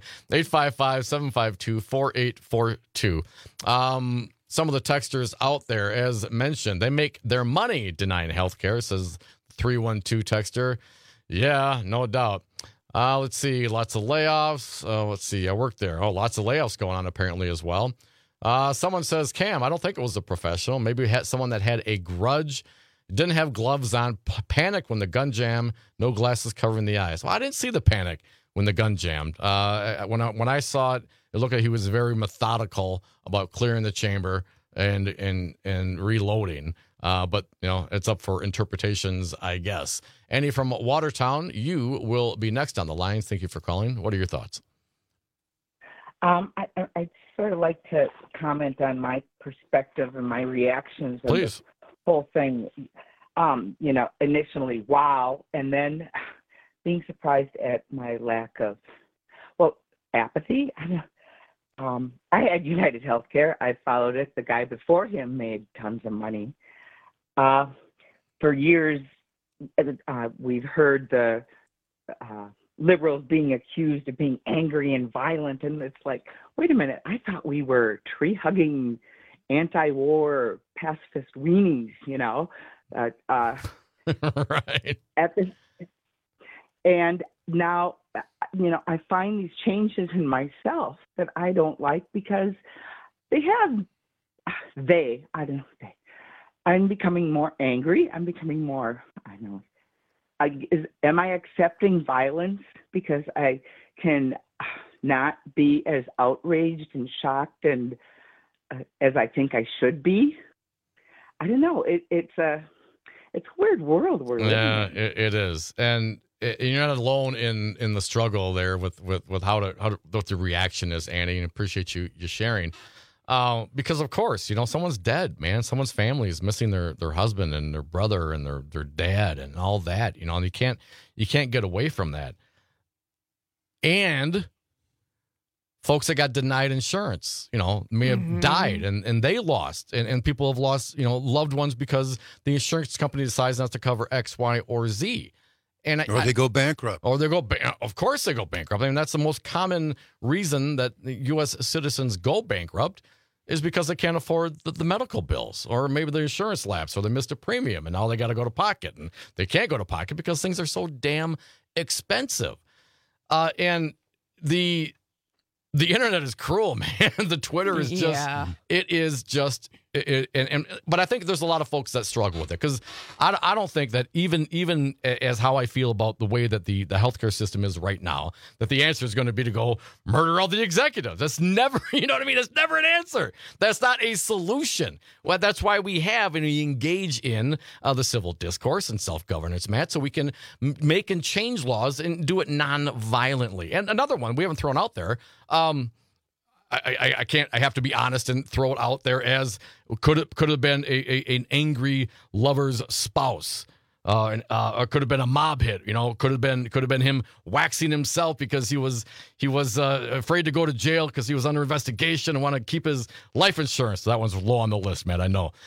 855-752-4842. Some of the texters out there, as mentioned, they make their money denying health care, says 312 texter. Yeah, no doubt. Let's see. Lots of layoffs. Let's see. I worked there. Oh, lots of layoffs going on apparently as well. Someone says, Cam, I don't think it was a professional. Maybe we had someone that had a grudge, didn't have gloves on, panicked when the gun jammed, no glasses covering the eyes. Well, I didn't see the panic when the gun jammed. When I saw it, it looked like he was very methodical about clearing the chamber and reloading. But, it's up for interpretations, I guess. Annie from Watertown, you will be next on the line. Thank you for calling. What are your thoughts? I'd sort of like to comment on my perspective and my reactions of Please. the whole thing. initially, wow, and then being surprised at my lack of, apathy. I had United Healthcare. I followed it. The guy before him made tons of money. For years, we've heard the liberals being accused of being angry and violent, and it's like, wait a minute, I thought we were tree-hugging, anti-war, pacifist weenies, right. And now, I find these changes in myself that I don't like because I'm becoming more angry. I'm becoming more, am I accepting violence because I can not be as outraged and shocked and as I think I should be? I don't know. It's a weird world we're living in. Yeah, it is. And you're not alone in the struggle there with what the reaction is, Annie, and appreciate you sharing. Because of course, someone's dead, man. Someone's family is missing their husband and their brother and their dad and all that, and you can't get away from that. And folks that got denied insurance, may have died and they lost, and people have lost, loved ones because the insurance company decides not to cover X, Y, or Z. Or they go bankrupt. Of course they go bankrupt. I mean, that's the most common reason that U.S. citizens go bankrupt is because they can't afford the medical bills, or maybe the insurance lapse, or they missed a premium and now they got to go to pocket, and they can't go to pocket because things are so damn expensive. And the internet is cruel, man. The Twitter is just, but I think there's a lot of folks that struggle with it because I don't think that even as how I feel about the way that the healthcare system is right now, that the answer is going to be to go murder all the executives. That's never, That's never an answer. That's not a solution. Well, that's why we have and we engage in the civil discourse and self-governance, Matt, so we can make and change laws and do it non-violently. And another one we haven't thrown out there, I can't. I have to be honest and throw it out there as could have been an angry lover's spouse, or could have been a mob hit. Could have been him waxing himself because he was afraid to go to jail because he was under investigation and want to keep his life insurance. So that one's low on the list, man. I know.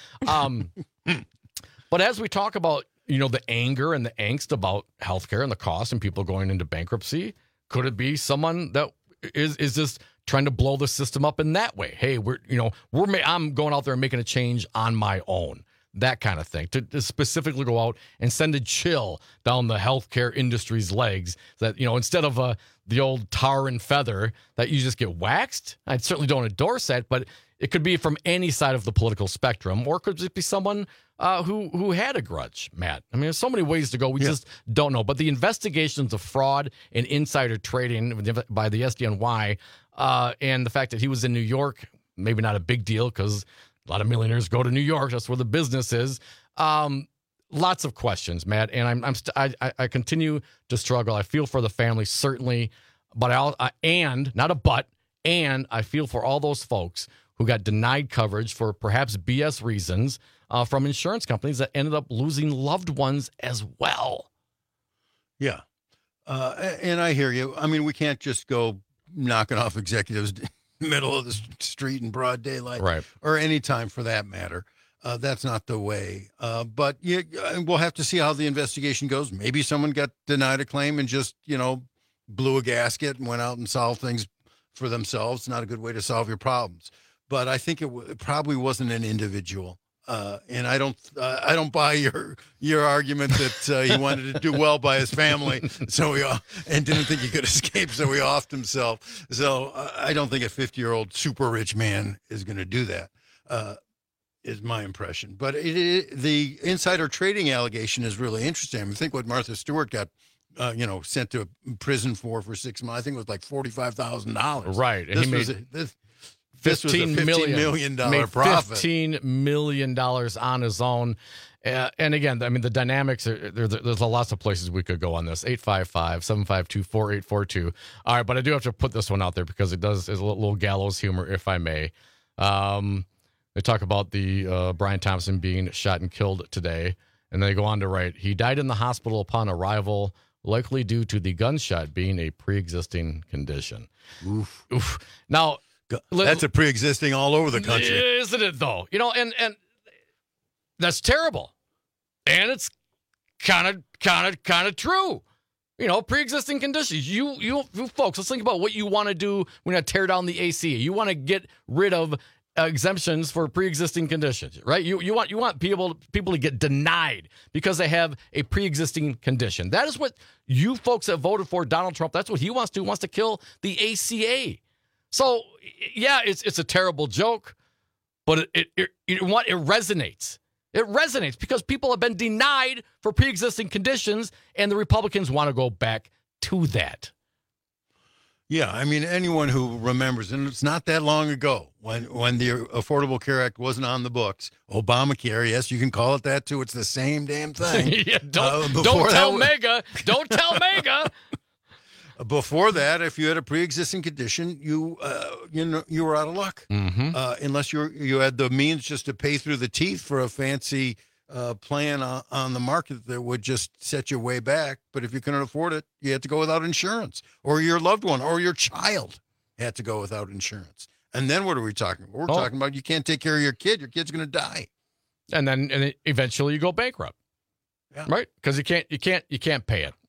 But as we talk about the anger and the angst about healthcare and the cost and people going into bankruptcy, could it be someone that is just trying to blow the system up in that way? Hey, I'm going out there and making a change on my own. That kind of thing. To specifically go out and send a chill down the healthcare industry's legs that, instead of the old tar and feather that you just get waxed. I certainly don't endorse that, but it could be from any side of the political spectrum, or could it be someone who had a grudge, Matt? I mean, there's so many ways to go. We just don't know. But the investigations of fraud and insider trading by the SDNY and the fact that he was in New York, maybe not a big deal because a lot of millionaires go to New York. That's where the business is. Lots of questions, Matt, and I continue to struggle. I feel for the family, certainly, but I feel for all those folks who got denied coverage for perhaps BS reasons from insurance companies that ended up losing loved ones as well. Yeah. And I hear you. I mean, we can't just go knocking off executives middle of the street in broad daylight, right? Or any time for that matter. That's not the way. But we'll have to see how the investigation goes. Maybe someone got denied a claim and just, blew a gasket and went out and solved things for themselves. Not a good way to solve your problems. But I think it probably wasn't an individual. And I don't buy your argument that he wanted to do well by his family, and didn't think he could escape, so he offed himself. So I don't think a 50-year-old super rich man is going to do that. Is my impression. But the insider trading allegation is really interesting. I think what Martha Stewart got, sent to prison for 6 months. I think it was like $45,000. Right, and he made This was a $15 million profit. $15 million on his own. And again, I mean, the dynamics, there's lots of places we could go on this. 855-752-4842. All right, but I do have to put this one out there because is a little gallows humor, if I may. They talk about the Brian Thompson being shot and killed today. And they go on to write, he died in the hospital upon arrival, likely due to the gunshot being a pre-existing condition. Oof. Oof. Now, that's a pre-existing all over the country. Isn't it, though? You know, and that's terrible. And it's kind of true. You know, pre-existing conditions. You folks, let's think about what you want to do when you tear down the ACA. You want to get rid of exemptions for pre-existing conditions, right? You want people to get denied because they have a pre-existing condition. That is what you folks that voted for Donald Trump, that's what he wants to do. He wants to kill the ACA. So, yeah, it's a terrible joke, but it resonates. It resonates because people have been denied for pre-existing conditions, and the Republicans want to go back to that. Yeah, I mean, anyone who remembers, and it's not that long ago when the Affordable Care Act wasn't on the books, Obamacare, yes, you can call it that too. It's the same damn thing. Yeah, don't tell MAGA. Don't tell MAGA. Before that, if you had a pre-existing condition, you were out of luck, unless you had the means just to pay through the teeth for a fancy plan on the market that would just set you way back. But if you couldn't afford it, you had to go without insurance, or your loved one or your child had to go without insurance. And then what are we talking about? We're talking about you can't take care of your kid. Your kid's going to die. And then eventually you go bankrupt, right? Because you can't pay it.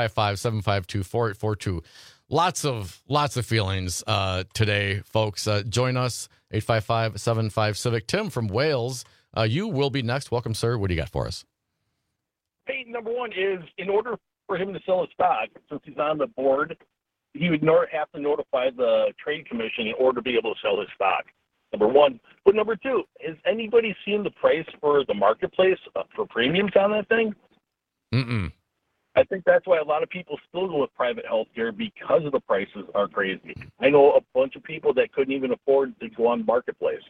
855-752-4842. Lots of feelings today, folks. Join us, 855-75-CIVIC. Tim from Wales, you will be next. Welcome, sir. What do you got for us? Hey, number one is, in order for him to sell his stock, since he's on the board, he would have to notify the Trade Commission in order to be able to sell his stock. Number one. But number two, has anybody seen the price for the marketplace for premiums on that thing? Mm-mm. I think that's why a lot of people still go with private health care, because of the prices are crazy. I know a bunch of people that couldn't even afford to go on the marketplace.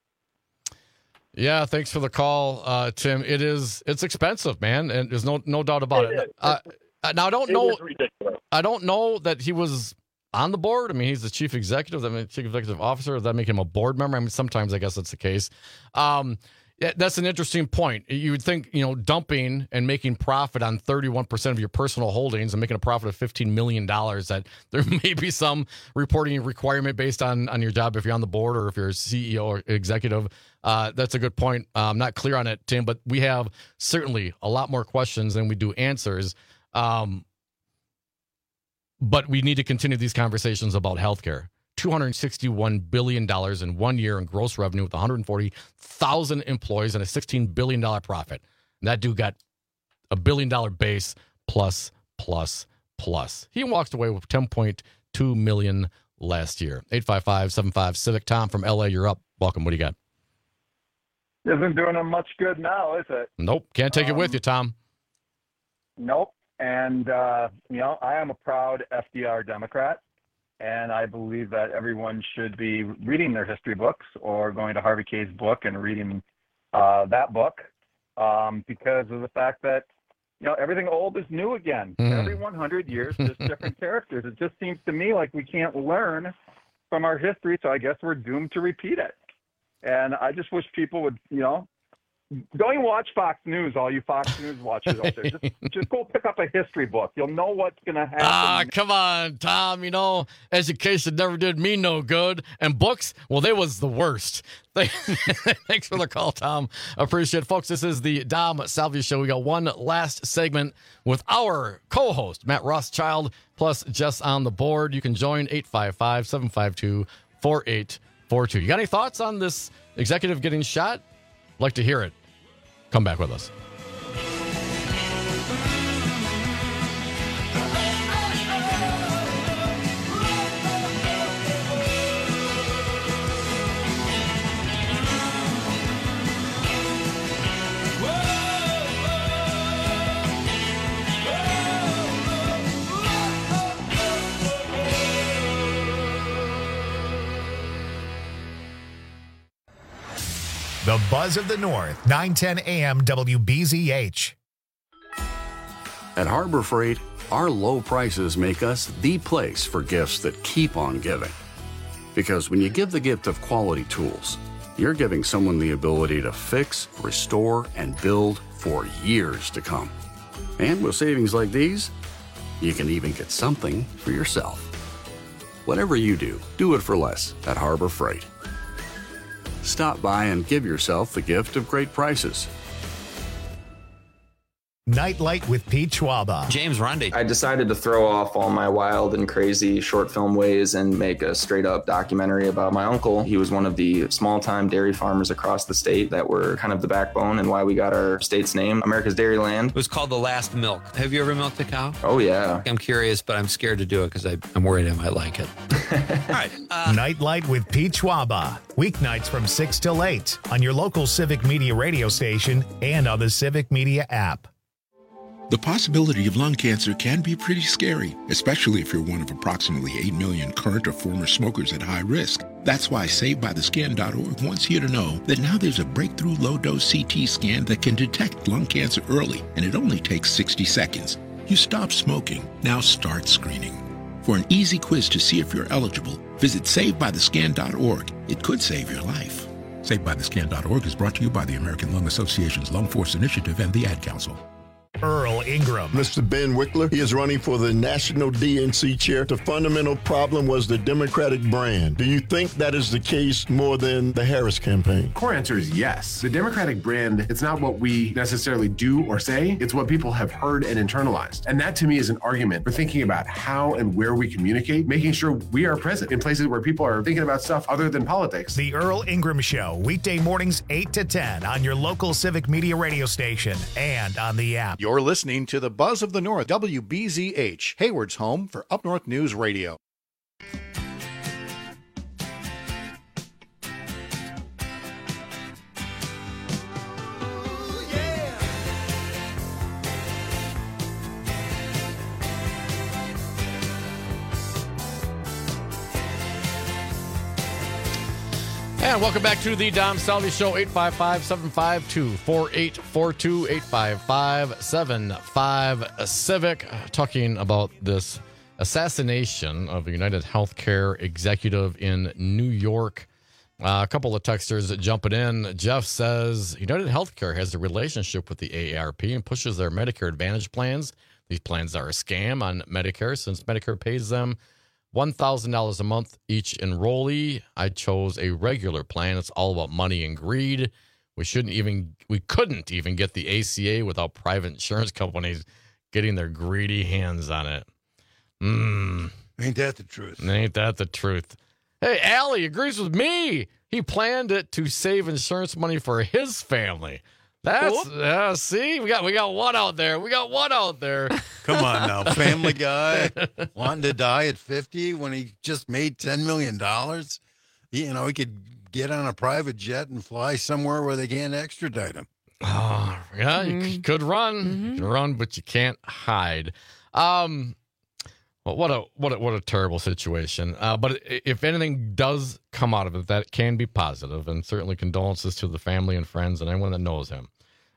Yeah, thanks for the call, Tim. It's expensive, man, and there's no doubt about it. Now I don't know that he was on the board. I mean, he's the chief executive. Chief executive officer. Does that make him a board member? I mean, sometimes I guess that's the case. Yeah, that's an interesting point. You would think, dumping and making profit on 31% of your personal holdings and making a profit of $15 million, that there may be some reporting requirement based on your job if you're on the board or if you're a CEO or executive. That's a good point. I'm not clear on it, Tim, but we have certainly a lot more questions than we do answers. But we need to continue these conversations about healthcare. $261 billion in 1 year in gross revenue with 140,000 employees and a $16 billion profit. And that dude got $1 billion base plus. He walked away with $10.2 million last year. 855-75-CIVIC. Tom from LA, you're up. Welcome. What do you got? Isn't doing them much good now, is it? Nope. Can't take it with you, Tom. Nope. And, I am a proud FDR Democrat. And I believe that everyone should be reading their history books or going to Harvey K's book and reading that book because of the fact that, everything old is new again. Every 100 years, there's different characters. It just seems to me like we can't learn from our history, so I guess we're doomed to repeat it. And I just wish people would, don't even watch Fox News, all you Fox News watchers out there. Just go pick up a history book. You'll know what's going to happen. Come on, Tom. Education never did me no good. And books, well, they was the worst. Thanks for the call, Tom. Appreciate it. Folks, this is the Dom Salvia Show. We got one last segment with our co-host, Matt Rothschild, plus Jess on the board. You can join 855-752-4842. You got any thoughts on this executive getting shot? Like to hear it. Come back with us. The Buzz of the North, 910 AM WBZH. At Harbor Freight, our low prices make us the place for gifts that keep on giving. Because when you give the gift of quality tools, you're giving someone the ability to fix, restore, and build for years to come. And with savings like these, you can even get something for yourself. Whatever you do, do it for less at Harbor Freight. Stop by and give yourself the gift of great prices. Nightlight with Pete Schwaba. James Rundy. I decided to throw off all my wild and crazy short film ways and make a straight up documentary about my uncle. He was one of the small time dairy farmers across the state that were kind of the backbone and why we got our state's name, America's Dairyland. It was called The Last Milk. Have you ever milked a cow? Oh, yeah. I'm curious, but I'm scared to do it because I'm worried I might like it. All right. Nightlight with Pete Schwaba. Weeknights from 6 till 8 on your local Civic Media radio station and on the Civic Media app. The possibility of lung cancer can be pretty scary, especially if you're one of approximately 8 million current or former smokers at high risk. That's why SaveByTheScan.org wants you to know that now there's a breakthrough low-dose CT scan that can detect lung cancer early, and it only takes 60 seconds. You stop smoking, now start screening. For an easy quiz to see if you're eligible, visit SaveByTheScan.org. It could save your life. SaveByTheScan.org is brought to you by the American Lung Association's Lung Force Initiative and the Ad Council. Earl Ingram. Mr. Ben Wickler, he is running for the national DNC chair. The fundamental problem was the Democratic brand. Do you think that is the case more than the Harris campaign? Core answer is yes. The Democratic brand, it's not what we necessarily do or say, it's what people have heard and internalized. And that to me is an argument for thinking about how and where we communicate, making sure we are present in places where people are thinking about stuff other than politics. The Earl Ingram Show, weekday mornings 8 to 10 on your local Civic Media radio station and on the app. You're listening to the Buzz of the North, WBZH, Hayward's home for Up North News Radio. And welcome back to the Dom Salvi Show, 855-752-4842, 855-75-CIVIC, talking about this assassination of a United Healthcare executive in New York. A couple of texters jumping in. Jeff says United Healthcare has a relationship with the AARP and pushes their Medicare Advantage plans. These plans are a scam on Medicare since Medicare pays them $1,000 a month each enrollee. I chose a regular plan. It's all about money and greed. We couldn't even get the ACA without private insurance companies getting their greedy hands on it. Ain't that the truth? Ain't that the truth? Hey, Allie agrees with me. He planned it to save insurance money for his family. That's see, we got one out there. We got one out there. Come on now, Family Guy wanting to die at 50 when he just made $10 million. You know, he could get on a private jet and fly somewhere where they can't extradite him. Oh, yeah, you could run. You can run, but you can't hide. Well, what a terrible situation. But if anything does come out of it, that can be positive, and certainly condolences to the family and friends and anyone that knows him.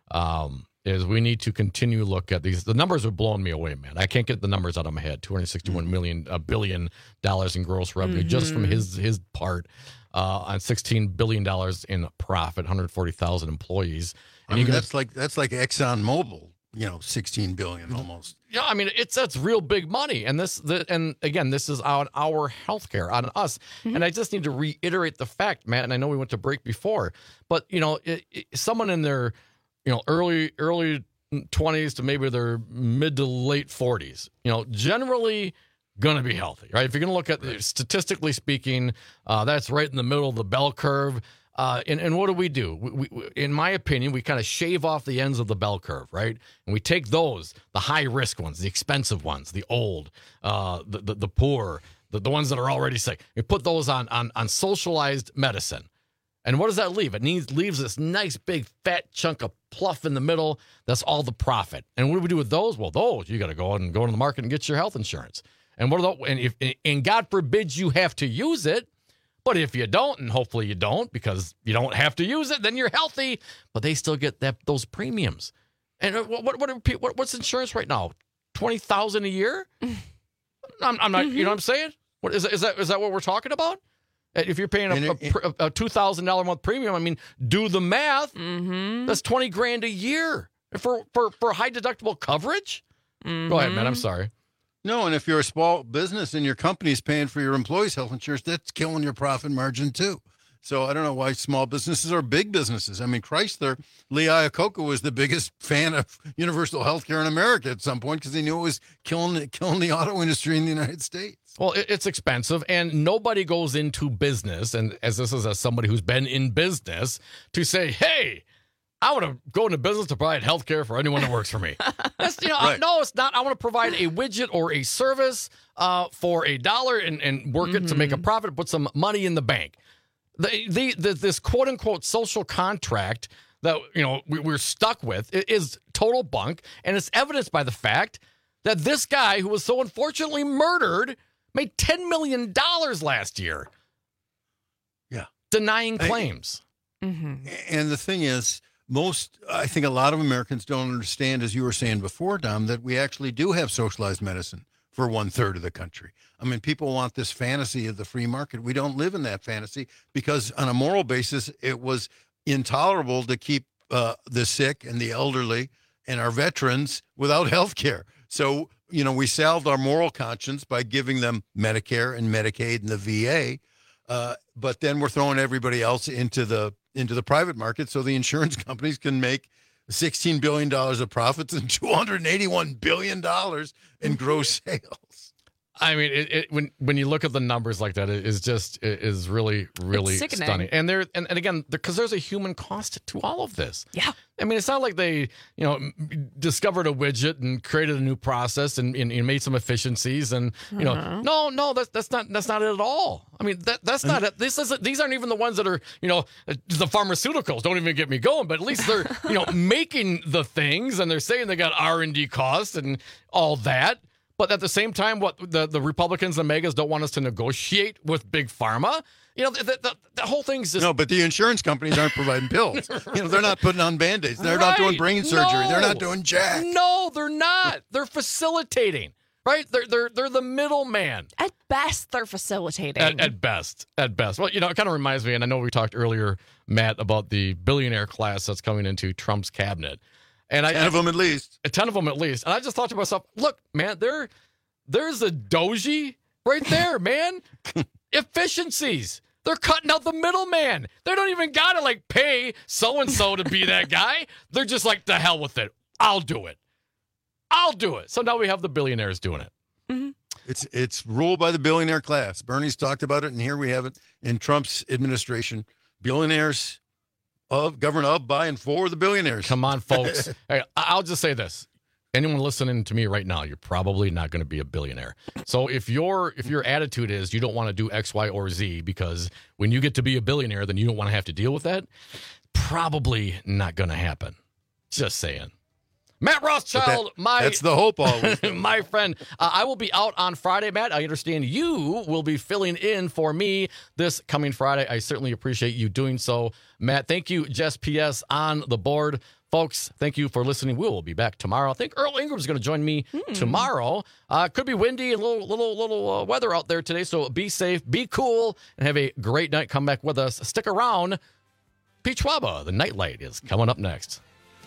Is we need to continue to look at these. The numbers are blowing me away, man. I can't get the numbers out of my head. $261 billion in gross revenue just from his part on $16 billion in profit, 140,000 employees. And that's like ExxonMobil. You know, $16 billion almost. Yeah, I mean that's real big money, and this is on our healthcare, on us. And I just need to reiterate the fact, Matt. And I know we went to break before, but you know, someone in their early 20s to maybe their mid to late 40s, generally going to be healthy, right? If you're going to look at statistically speaking, that's right in the middle of the bell curve. And what do? We, in my opinion, we kind of shave off the ends of the bell curve, right? And we take those, the high risk ones, the expensive ones, the old, the poor, the ones that are already sick. We put those on socialized medicine. And what does that leave? It leaves this nice big fat chunk of pluff in the middle. That's all the profit. And what do we do with those? Well, those you got to go out and go to the market and get your health insurance. And what are those? And God forbid you have to use it. But if you don't, and hopefully you don't, because you don't have to use it, then you're healthy. But they still get those premiums. And what's insurance right now? $20,000 a year? I'm not. You know what I'm saying? What is that? Is that what we're talking about? If you're paying a $2,000 a month premium, I mean, do the math. That's $20,000 a year for high deductible coverage. Go ahead, man. I'm sorry. No, and if you're a small business and your company's paying for your employees' health insurance, that's killing your profit margin too. So I don't know why small businesses are big businesses. I mean, Chrysler, Lee Iacocca was the biggest fan of universal health care in America at some point because he knew it was killing the auto industry in the United States. Well, it's expensive, and nobody goes into business, and as somebody who's been in business, to say, hey, I want to go into business to provide health care for anyone that works for me. That's, right. No, it's not. I want to provide a widget or a service for $1 and work it to make a profit, put some money in the bank. This quote unquote social contract that we're stuck with is total bunk, and it's evidenced by the fact that this guy who was so unfortunately murdered made $10 million last year. Yeah, denying claims. And the thing is, I think a lot of Americans don't understand, as you were saying before, Dom, that we actually do have socialized medicine for 1/3 of the country. I mean, people want this fantasy of the free market. We don't live in that fantasy because on a moral basis, it was intolerable to keep the sick and the elderly and our veterans without health care. So, we salved our moral conscience by giving them Medicare and Medicaid and the VA. But then we're throwing everybody else into the private market so the insurance companies can make $16 billion of profits and $281 billion in gross sales. I mean, when you look at the numbers like that, it is really, really stunning. And again, because there's a human cost to all of this. Yeah. I mean, it's not like they, discovered a widget and created a new process and made some efficiencies and no, that's not it at all. I mean, that's not it. These aren't even the ones that are, the pharmaceuticals. Don't even get me going. But at least they're, making the things, and they're saying they got R&D costs and all that. But at the same time, what the Republicans and megas don't want us to negotiate with Big Pharma. The whole thing's just... No, but the insurance companies aren't providing pills. They're not putting on Band-Aids. They're not doing brain surgery. They're not doing jack. No, they're not. They're facilitating, right? They're the middleman. At best, they're facilitating. At best. Well, it kind of reminds me, and I know we talked earlier, Matt, about the billionaire class that's coming into Trump's cabinet. And 10 of them at least. 10 of them at least. And I just thought to myself, look, man, there's a doji right there, man. Efficiencies. They're cutting out the middleman. They don't even got to pay so-and-so to be that guy. They're just like, the hell with it. I'll do it. So now we have the billionaires doing it. It's ruled by the billionaire class. Bernie's talked about it, and here we have it in Trump's administration. Billionaires governed of, by, and for the billionaires. Come on, folks. Hey, I'll just say this. Anyone listening to me right now, you're probably not going to be a billionaire. So if your attitude is you don't want to do X, Y, or Z because when you get to be a billionaire, then you don't want to have to deal with that, probably not going to happen. Just saying. Matt Rothschild, that's the hope always. My friend. I will be out on Friday, Matt. I understand you will be filling in for me this coming Friday. I certainly appreciate you doing so, Matt. Thank you, Jess P.S. on the board. Folks, thank you for listening. We will be back tomorrow. I think Earl Ingram's going to join me tomorrow. Could be windy and little weather out there today, so be safe, be cool, and have a great night. Come back with us. Stick around. Pete Schwaba, the Nightlight, is coming up next.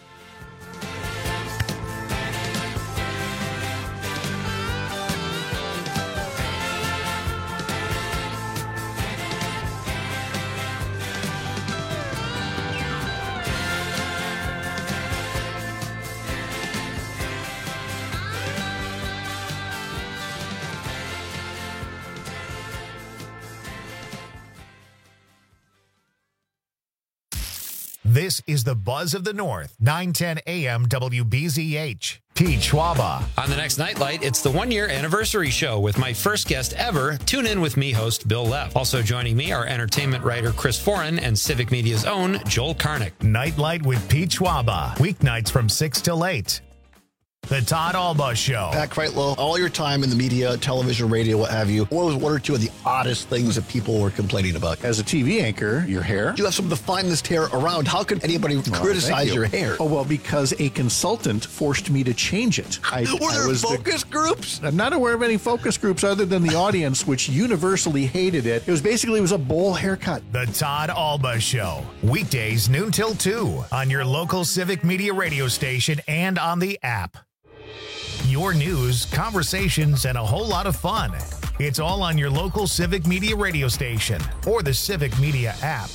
This is the Buzz of the North, 910 AM WBZH. Pete Schwaba. On the next Nightlight, it's the 1-year anniversary show with my first guest ever. Tune in with me, host Bill Leff. Also joining me are entertainment writer Chris Foran and Civic Media's own Joel Karnick. Nightlight with Pete Schwaba. Weeknights from 6 till 8. The Todd Alba Show. Pat Kreitlow, all your time in the media, television, radio, what have you, what was one or two of the oddest things that people were complaining about? As a TV anchor, your hair. You have some of the finest hair around. How could anybody criticize your hair? Oh, well, because a consultant forced me to change it. Were there focus groups? I'm not aware of any focus groups other than the audience, which universally hated it. It was a bowl haircut. The Todd Alba Show. Weekdays noon till 2 on your local Civic Media radio station and on the app. Your news, conversations, and a whole lot of fun. It's all on your local Civic Media radio station or the Civic Media app.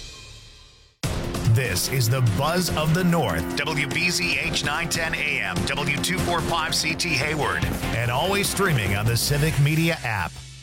This is the Buzz of the North, WBZH 910 AM, W245CT Hayward, and always streaming on the Civic Media app.